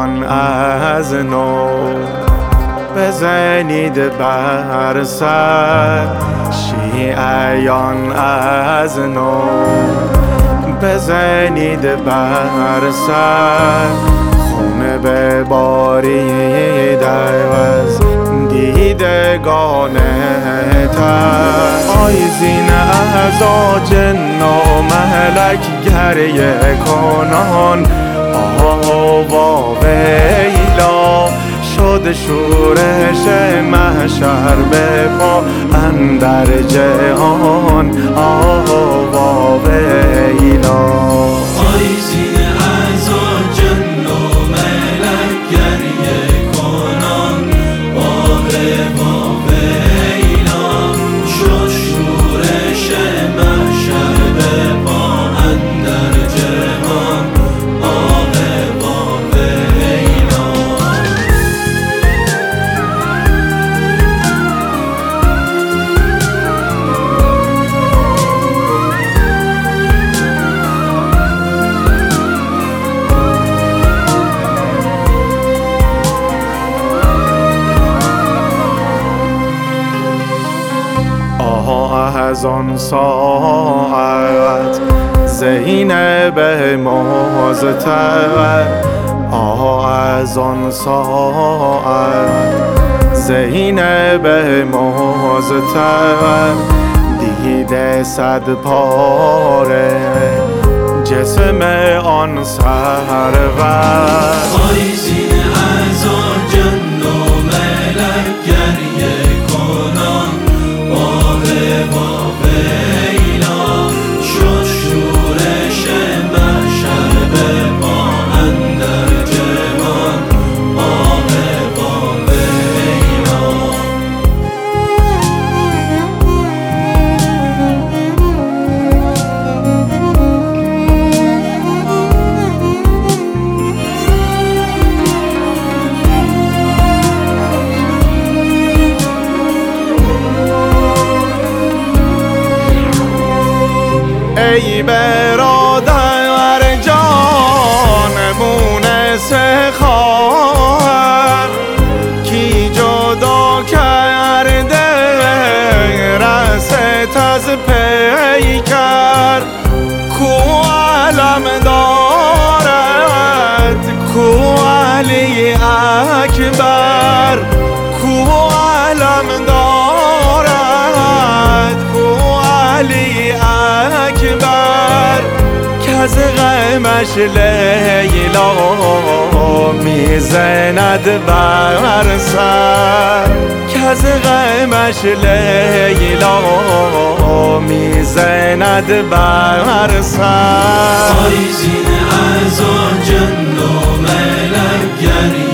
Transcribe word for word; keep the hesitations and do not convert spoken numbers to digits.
ایان از نو بزنید بر سر، شیعیان از نو بزنید بر سر، خون ببارید از دیدگان تر. آیزین اعضا جن و ملک گریه کنان، آوا ویلا شد شورش محشر به پا اندر جهان، آوا ویلا. آیزین اعضا جن و ملک گریه کنان، آوا ویلا شد شورش محشر به پا اندر جهان، آوا ویلا. از آن ساعت زینب مضطر، آه از آن ساعت زینب مضطر، دیده صد پاره جسم آن سرور. آیزین اعضا جن و ملک گریه کنان، آوا ویلا شد شورش محشر به پا اندر جهان، آوا ویلا. ای برادر جان مونس خواهر، کی جدا کرده رست از پیکر، کو علم دارد کو علی اکبر، کو علم دارد کو علی اکبر، کز غمش لیلا میزند بر سر، کز غمش لیلا میزند بر سر. آیزین اعضا جن و ملک گریه